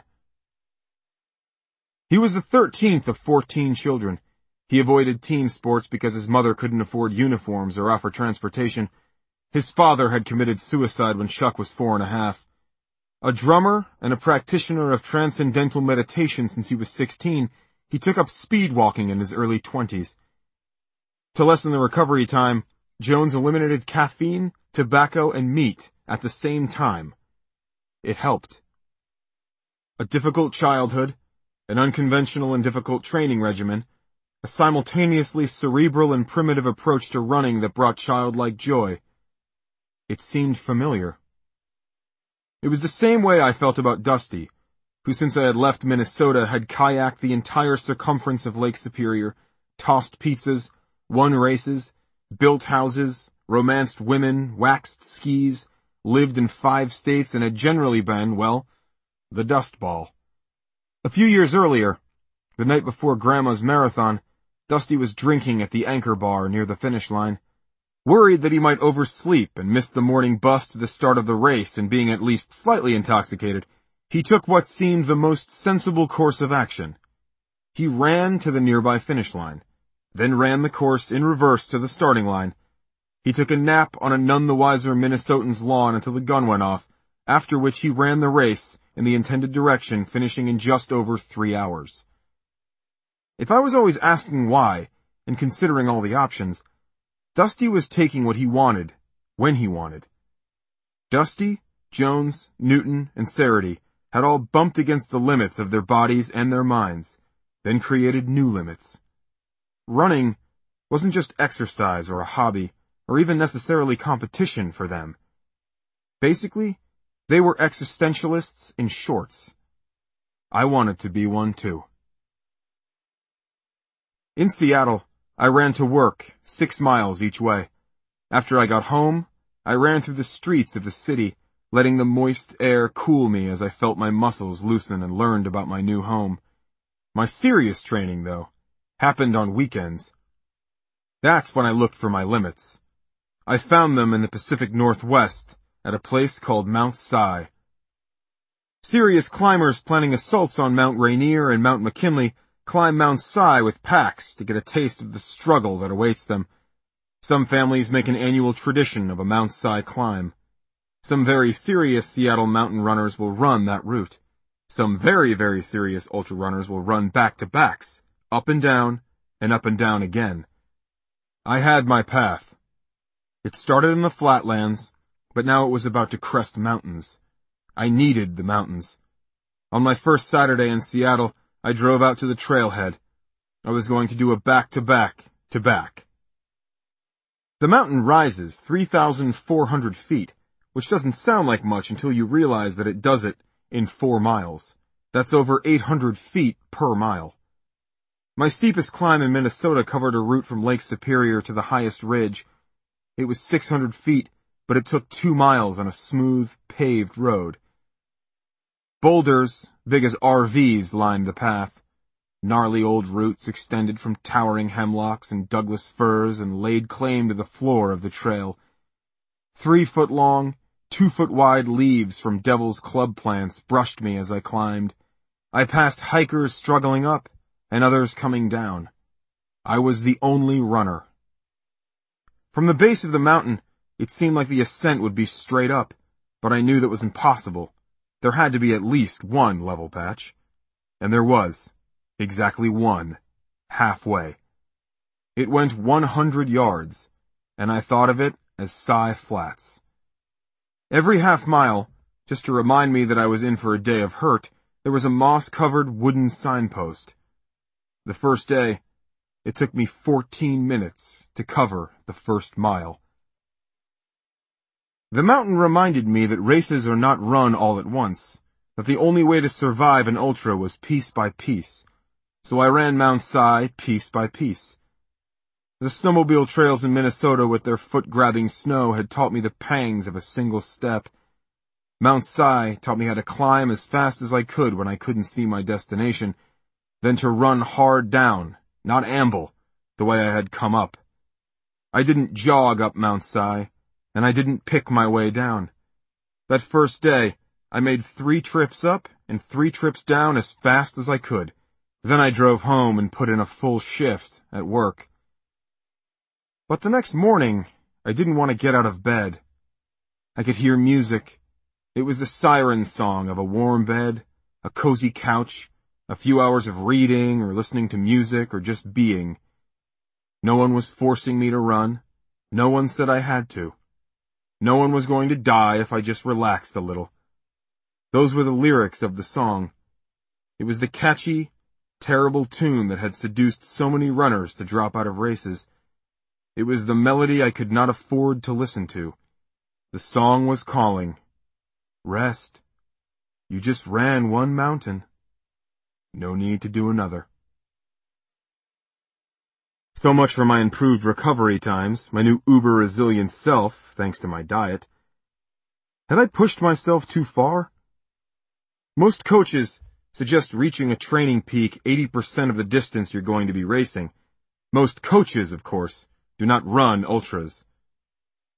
He was the thirteenth of fourteen children. He avoided team sports because his mother couldn't afford uniforms or offer transportation. His father had committed suicide when Chuck was four and a half. A drummer and a practitioner of transcendental meditation since he was sixteen, he took up speed walking in his early twenties. To lessen the recovery time, Jones eliminated caffeine, tobacco, and meat at the same time. It helped. A difficult childhood, an unconventional and difficult training regimen, a simultaneously cerebral and primitive approach to running that brought childlike joy. It seemed familiar. It was the same way I felt about Dusty, who since I had left Minnesota had kayaked the entire circumference of Lake Superior, tossed pizzas, won races, built houses, romanced women, waxed skis, lived in five states, and had generally been, well, the dust ball. A few years earlier, the night before Grandma's marathon, Dusty was drinking at the Anchor Bar near the finish line. Worried that he might oversleep and miss the morning bus to the start of the race and being at least slightly intoxicated, he took what seemed the most sensible course of action. He ran to the nearby finish line, then ran the course in reverse to the starting line. He took a nap on a none the wiser Minnesotan's lawn until the gun went off, after which he ran the race in the intended direction, finishing in just over three hours. If I was always asking why, and considering all the options, Dusty was taking what he wanted, when he wanted. Dusty, Jones, Newton, and Cerruti had all bumped against the limits of their bodies and their minds, then created new limits. Running wasn't just exercise or a hobby, or even necessarily competition for them. Basically, they were existentialists in shorts. I wanted to be one too. In Seattle, I ran to work, six miles each way. After I got home, I ran through the streets of the city, letting the moist air cool me as I felt my muscles loosen and learned about my new home. My serious training, though, happened on weekends. That's when I looked for my limits. I found them in the Pacific Northwest, at a place called Mount Si. Serious climbers planning assaults on Mount Rainier and Mount McKinley climb Mount Si with packs to get a taste of the struggle that awaits them. Some families make an annual tradition of a Mount Si climb. Some very serious Seattle mountain runners will run that route. Some very, very serious ultra runners will run back-to-backs, up and down, and up and down again. I had my path. It started in the flatlands, but now it was about to crest mountains. I needed the mountains. On my first Saturday in Seattle, I drove out to the trailhead. I was going to do a back-to-back to back. The mountain rises three thousand four hundred feet, which doesn't sound like much until you realize that it does it in four miles. That's over eight hundred feet per mile. My steepest climb in Minnesota covered a route from Lake Superior to the highest ridge. It was six hundred feet, but it took two miles on a smooth, paved road. Boulders, big as R Vs, lined the path. Gnarly old roots extended from towering hemlocks and Douglas firs and laid claim to the floor of the trail. Three-foot-long, two-foot-wide leaves from Devil's Club plants brushed me as I climbed. I passed hikers struggling up, and others coming down. I was the only runner. From the base of the mountain, it seemed like the ascent would be straight up, but I knew that was impossible. There had to be at least one level patch. And there was. Exactly one. Halfway. It went one hundred yards, and I thought of it as Si Flats. Every half mile, just to remind me that I was in for a day of hurt, there was a moss-covered wooden signpost. The first day, it took me fourteen minutes to cover the first mile. The mountain reminded me that races are not run all at once, that the only way to survive an ultra was piece by piece. So I ran Mount Si piece by piece. The snowmobile trails in Minnesota with their foot-grabbing snow had taught me the pangs of a single step. Mount Si taught me how to climb as fast as I could when I couldn't see my destination, then to run hard down, not amble, the way I had come up. I didn't jog up Mount Si, and I didn't pick my way down. That first day, I made three trips up and three trips down as fast as I could. Then I drove home and put in a full shift at work. But the next morning, I didn't want to get out of bed. I could hear music. It was the siren song of a warm bed, a cozy couch, a few hours of reading or listening to music or just being. No one was forcing me to run. No one said I had to. No one was going to die if I just relaxed a little. Those were the lyrics of the song. It was the catchy, terrible tune that had seduced so many runners to drop out of races. It was the melody I could not afford to listen to. The song was calling. Rest. You just ran one mountain. No need to do another. So much for my improved recovery times, my new uber-resilient self, thanks to my diet. Had I pushed myself too far? Most coaches suggest reaching a training peak eighty percent of the distance you're going to be racing. Most coaches, of course, do not run ultras.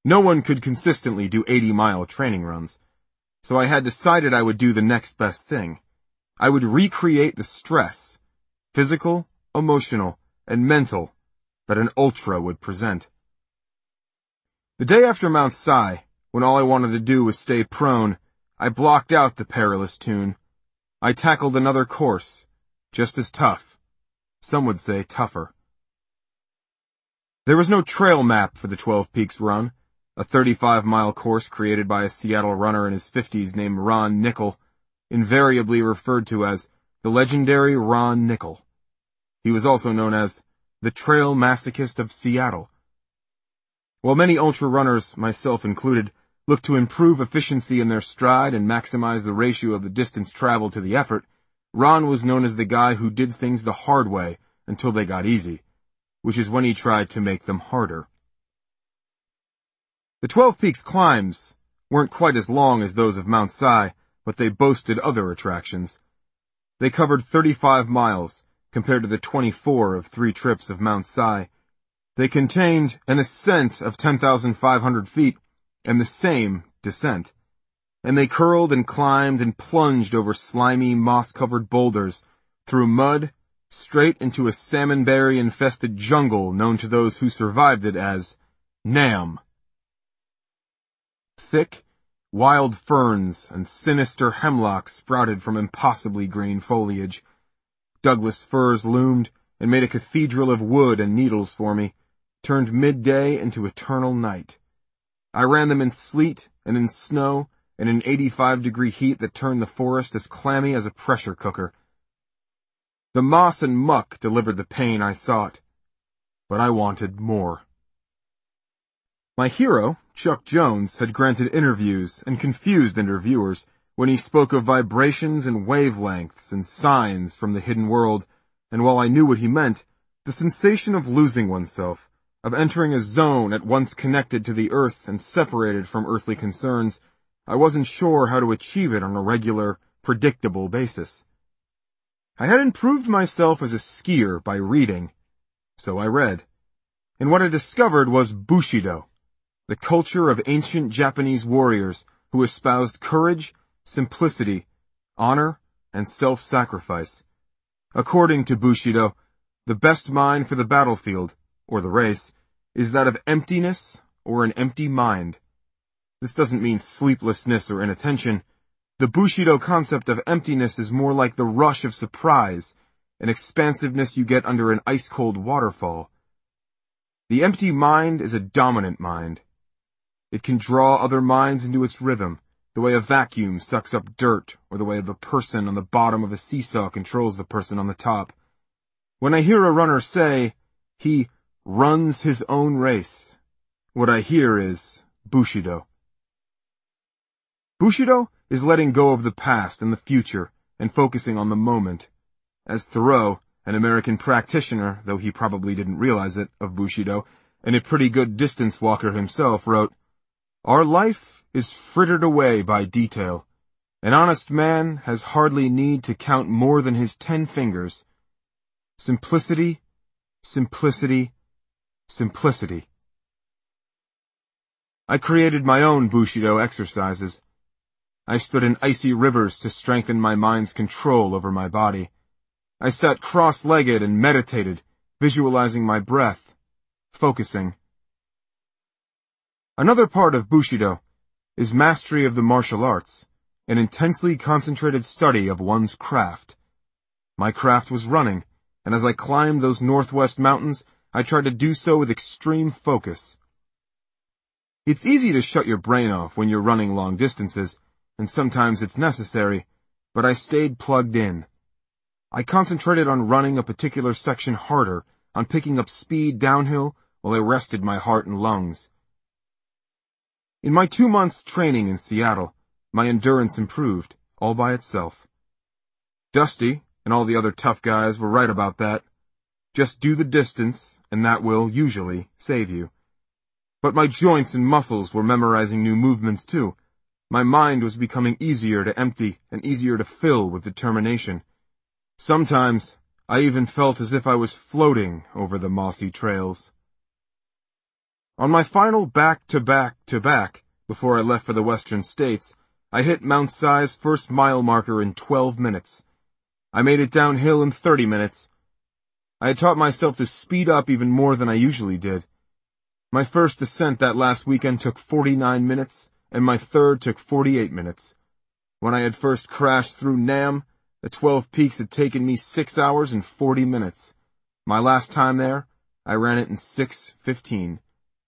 No one could consistently do eighty-mile training runs, so I had decided I would do the next best thing. I would recreate the stress, physical, emotional, and mental, that an ultra would present. The day after Mount Si, when all I wanted to do was stay prone, I blocked out the perilous tune. I tackled another course, just as tough. Some would say tougher. There was no trail map for the Twelve Peaks run, a thirty-five mile course created by a Seattle runner in his fifties named Ron Nickel, invariably referred to as the legendary Ron Nickel. He was also known as the Trail Masochist of Seattle. While many ultra runners, myself included, look to improve efficiency in their stride and maximize the ratio of the distance traveled to the effort, Ron was known as the guy who did things the hard way until they got easy, which is when he tried to make them harder. The Twelve Peaks climbs weren't quite as long as those of Mount Si, but they boasted other attractions. They covered thirty-five miles, compared to the twenty-four of three trips of Mount Si. They contained an ascent of ten thousand five hundred feet, and the same descent. And they curled and climbed and plunged over slimy, moss-covered boulders, through mud, straight into a salmonberry-infested jungle known to those who survived it as Nam. Thick, wild ferns and sinister hemlocks sprouted from impossibly green foliage. Douglas firs loomed and made a cathedral of wood and needles for me, turned midday into eternal night. I ran them in sleet and in snow and in eighty-five degree heat that turned the forest as clammy as a pressure cooker. The moss and muck delivered the pain I sought, but I wanted more. My hero, Chuck Jones, had granted interviews and confused interviewers when he spoke of vibrations and wavelengths and signs from the hidden world, and while I knew what he meant, the sensation of losing oneself, of entering a zone at once connected to the earth and separated from earthly concerns, I wasn't sure how to achieve it on a regular, predictable basis. I had improved myself as a skier by reading, so I read. And what I discovered was Bushido, the culture of ancient Japanese warriors who espoused courage, simplicity, honor, and self-sacrifice. According to Bushido, the best mind for the battlefield, or the race, is that of emptiness or an empty mind. This doesn't mean sleeplessness or inattention. The Bushido concept of emptiness is more like the rush of surprise, an expansiveness you get under an ice-cold waterfall. The empty mind is a dominant mind. It can draw other minds into its rhythm, the way a vacuum sucks up dirt, or the way the person on the bottom of a seesaw controls the person on the top. When I hear a runner say, he runs his own race, what I hear is Bushido. Bushido is letting go of the past and the future and focusing on the moment. As Thoreau, an American practitioner, though he probably didn't realize it, of Bushido, and a pretty good distance walker himself, wrote, "Our life is frittered away by detail. An honest man has hardly need to count more than his ten fingers. Simplicity, simplicity, simplicity." I created my own Bushido exercises. I stood in icy rivers to strengthen my mind's control over my body. I sat cross-legged and meditated, visualizing my breath, focusing. Another part of Bushido is mastery of the martial arts, an intensely concentrated study of one's craft. My craft was running, and as I climbed those northwest mountains, I tried to do so with extreme focus. It's easy to shut your brain off when you're running long distances, and sometimes it's necessary, but I stayed plugged in. I concentrated on running a particular section harder, on picking up speed downhill, while I rested my heart and lungs. In my two months training in Seattle, my endurance improved, all by itself. Dusty and all the other tough guys were right about that. Just do the distance, and that will, usually, save you. But my joints and muscles were memorizing new movements too. My mind was becoming easier to empty and easier to fill with determination. Sometimes, I even felt as if I was floating over the mossy trails. On my final back-to-back-to-back, before I left for the Western States, I hit Mount Si's first mile marker in twelve minutes. I made it downhill in thirty minutes. I had taught myself to speed up even more than I usually did. My first descent that last weekend took forty-nine minutes, and my third took forty-eight minutes. When I had first crashed through Nam, the twelve peaks had taken me six hours and forty minutes. My last time there, I ran it in six fifteen.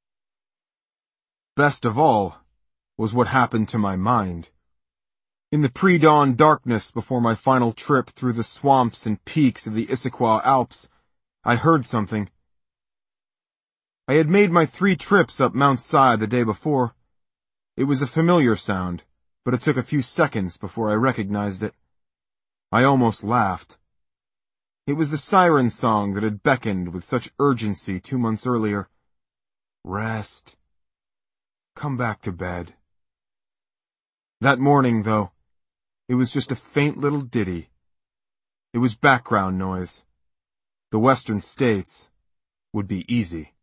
Best of all was what happened to my mind. In the pre-dawn darkness before my final trip through the swamps and peaks of the Issaquah Alps, I heard something. I had made my three trips up Mount Si the day before. It was a familiar sound, but it took a few seconds before I recognized it. I almost laughed. It was the siren song that had beckoned with such urgency two months earlier. Rest. Come back to bed. That morning, though, it was just a faint little ditty. It was background noise. The Western States would be easy.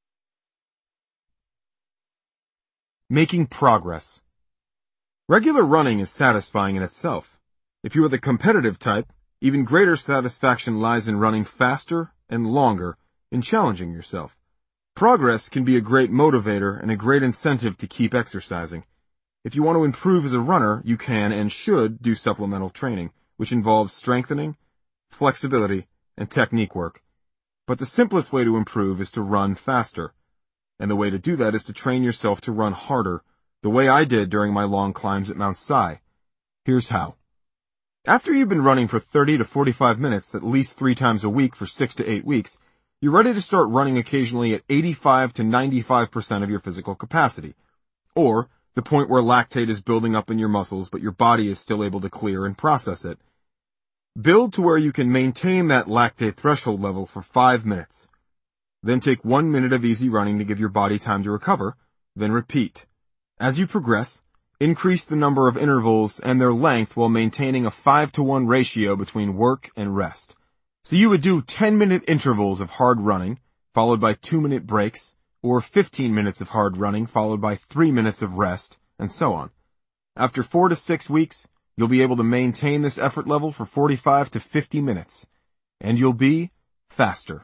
Making progress. Regular running is satisfying in itself. If you are the competitive type, even greater satisfaction lies in running faster and longer, in challenging yourself. Progress can be a great motivator and a great incentive to keep exercising. If you want to improve as a runner, you can and should do supplemental training, which involves strengthening, flexibility, and technique work. But the simplest way to improve is to run faster. And the way to do that is to train yourself to run harder, the way I did during my long climbs at Mount Si. Here's how. After you've been running for thirty to forty-five minutes at least three times a week for six to eight weeks, you're ready to start running occasionally at eighty-five to ninety-five percent of your physical capacity, or the point where lactate is building up in your muscles but your body is still able to clear and process it. Build to where you can maintain that lactate threshold level for five minutes. Then take one minute of easy running to give your body time to recover, then repeat. As you progress, increase the number of intervals and their length while maintaining a five to one ratio between work and rest. So you would do ten minute intervals of hard running, followed by two minute breaks, or fifteen minutes of hard running followed by three minutes of rest, and so on. After four to six weeks, you'll be able to maintain this effort level for forty-five to fifty minutes, and you'll be faster.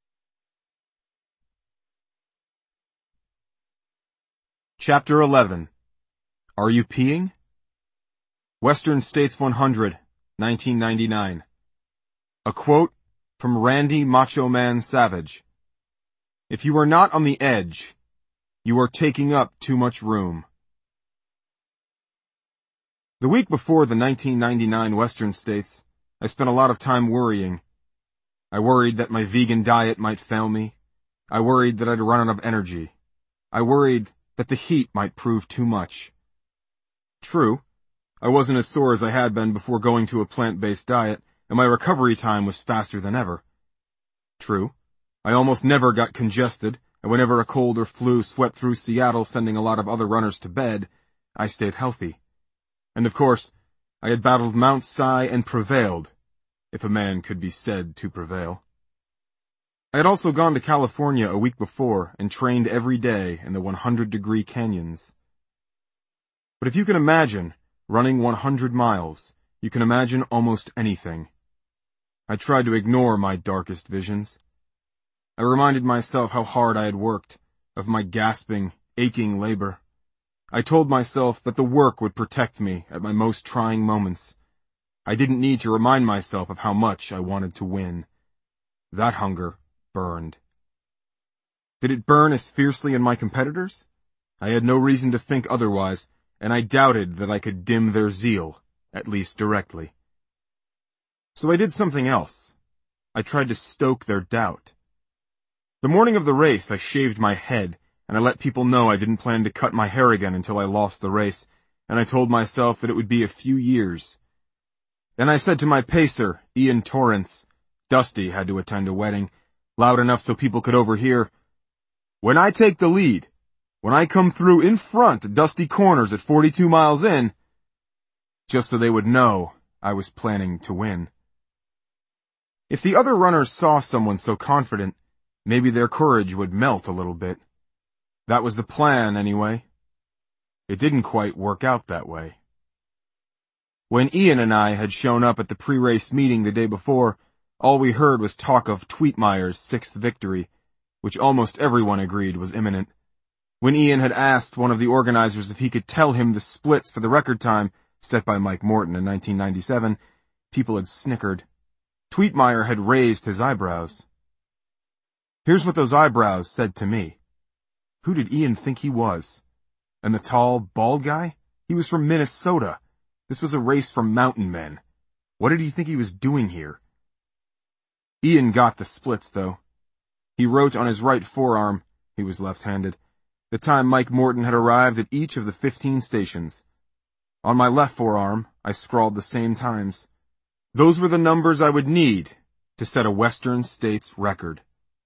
Chapter eleven. Are you peeing? Western States one hundred, nineteen ninety-nine. A quote from Randy Macho Man Savage. If you are not on the edge, you are taking up too much room. The week before the nineteen ninety-nine Western States, I spent a lot of time worrying. I worried that my vegan diet might fail me. I worried that I'd run out of energy. I worried that the heat might prove too much. True, I wasn't as sore as I had been before going to a plant-based diet, and my recovery time was faster than ever. True, I almost never got congested, and whenever a cold or flu swept through Seattle sending a lot of other runners to bed, I stayed healthy. And of course, I had battled Mount Si and prevailed, if a man could be said to prevail. I had also gone to California a week before and trained every day in the one hundred degree canyons. But if you can imagine running one hundred miles, you can imagine almost anything. I tried to ignore my darkest visions. I reminded myself how hard I had worked, of my gasping, aching labor. I told myself that the work would protect me at my most trying moments. I didn't need to remind myself of how much I wanted to win. That hunger burned. Did it burn as fiercely in my competitors? I had no reason to think otherwise, and I doubted that I could dim their zeal, at least directly. So I did something else. I tried to stoke their doubt. The morning of the race, I shaved my head, and I let people know I didn't plan to cut my hair again until I lost the race, and I told myself that it would be a few years. Then I said to my pacer, Ian Torrance, Dusty had to attend a wedding, loud enough so people could overhear, "When I take the lead, when I come through in front at Dusty Corners at forty-two miles in," just so they would know I was planning to win. If the other runners saw someone so confident, maybe their courage would melt a little bit. That was the plan, anyway. It didn't quite work out that way. When Ian and I had shown up at the pre-race meeting the day before, all we heard was talk of Tweetmeyer's sixth victory, which almost everyone agreed was imminent. When Ian had asked one of the organizers if he could tell him the splits for the record time set by Mike Morton in nineteen ninety-seven, people had snickered. Tweetmeyer had raised his eyebrows. Here's what those eyebrows said to me. Who did Ian think he was? And the tall, bald guy? He was from Minnesota. This was a race for mountain men. What did he think he was doing here? Ian got the splits, though. He wrote on his right forearm, he was left-handed, the time Mike Morton had arrived at each of the fifteen stations. On my left forearm, I scrawled the same times. Those were the numbers I would need to set a Western States record.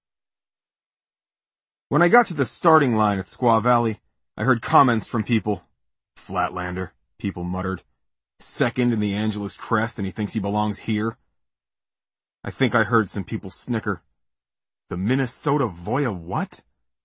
When I got to the starting line at Squaw Valley, I heard comments from people. Flatlander, people muttered. Second in the Angeles Crest and he thinks he belongs here. I think I heard some people snicker. The Minnesota Voya what?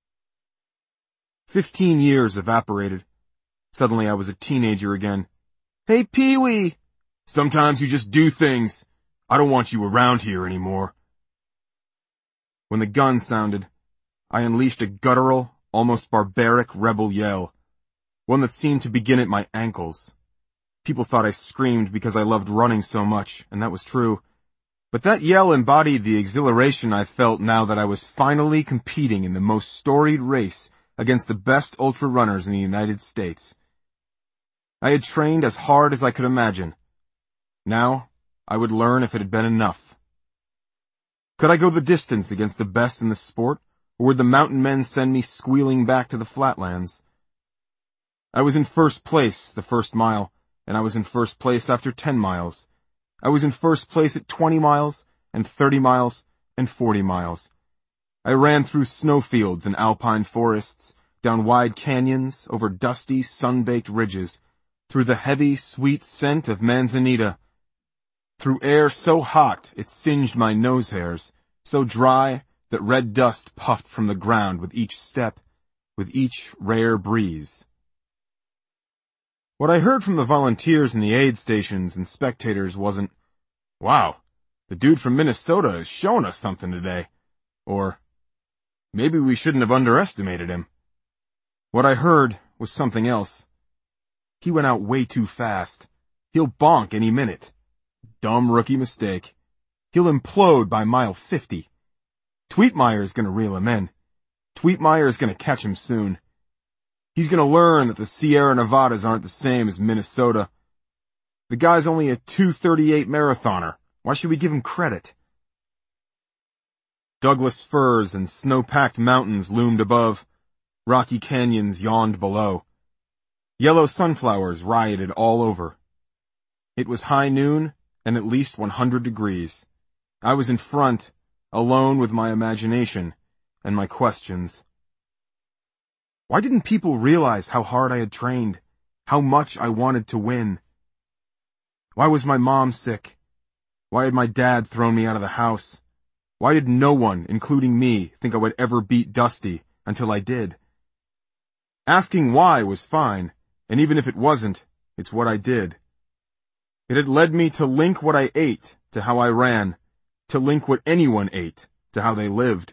Fifteen years evaporated. Suddenly I was a teenager again. Hey, Pee-wee! Sometimes you just do things. I don't want you around here anymore. When the gun sounded, I unleashed a guttural, almost barbaric rebel yell, one that seemed to begin at my ankles. People thought I screamed because I loved running so much, and that was true. But that yell embodied the exhilaration I felt now that I was finally competing in the most storied race against the best ultra runners in the United States. I had trained as hard as I could imagine. Now, I would learn if it had been enough. Could I go the distance against the best in the sport, or would the mountain men send me squealing back to the flatlands? I was in first place the first mile, and I was in first place after ten miles. I was in first place at twenty miles, and thirty miles, and forty miles. I ran through snowfields and alpine forests, down wide canyons, over dusty, sun-baked ridges, through the heavy, sweet scent of manzanita, through air so hot it singed my nose hairs, so dry that red dust puffed from the ground with each step, with each rare breeze. What I heard from the volunteers in the aid stations and spectators wasn't, wow, the dude from Minnesota is showing us something today, or maybe we shouldn't have underestimated him. What I heard was something else. He went out way too fast. He'll bonk any minute. Dumb rookie mistake. He'll implode by mile fifty. Tweetmeyer's gonna reel him in. Tweetmeyer's gonna catch him soon. He's gonna learn that the Sierra Nevadas aren't the same as Minnesota. The guy's only a two thirty-eight marathoner. Why should we give him credit? Douglas firs and snow-packed mountains loomed above. Rocky canyons yawned below. Yellow sunflowers rioted all over. It was high noon and at least one hundred degrees. I was in front, alone with my imagination and my questions. Why didn't people realize how hard I had trained, how much I wanted to win? Why was my mom sick? Why had my dad thrown me out of the house? Why did no one, including me, think I would ever beat Dusty until I did? Asking why was fine, and even if it wasn't, it's what I did. It had led me to link what I ate to how I ran, to link what anyone ate to how they lived.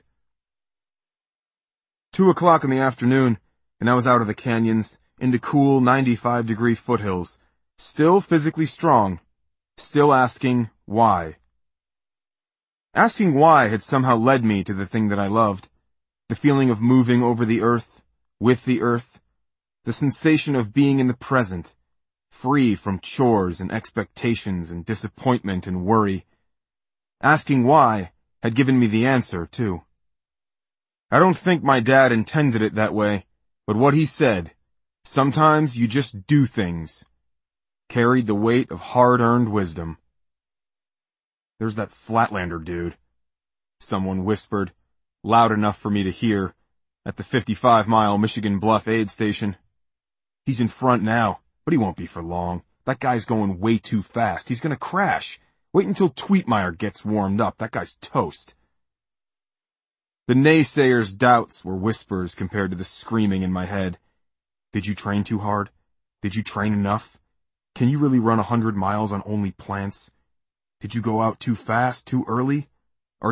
Two o'clock in the afternoon, and I was out of the canyons, into cool ninety-five degree foothills, still physically strong, still asking why. Asking why had somehow led me to the thing that I loved, the feeling of moving over the earth, with the earth, the sensation of being in the present, free from chores and expectations and disappointment and worry. Asking why had given me the answer, too. I don't think my dad intended it that way, but what he said, sometimes you just do things, carried the weight of hard-earned wisdom. There's that Flatlander dude, someone whispered, loud enough for me to hear, at the fifty-five mile Michigan Bluff aid station. He's in front now, but he won't be for long. That guy's going way too fast. He's gonna crash. Wait until Tweetmeyer gets warmed up. That guy's toast. The naysayers' doubts were whispers compared to the screaming in my head. Did you train too hard? Did you train enough? Can you really run a hundred miles on only plants? Did you go out too fast, too early?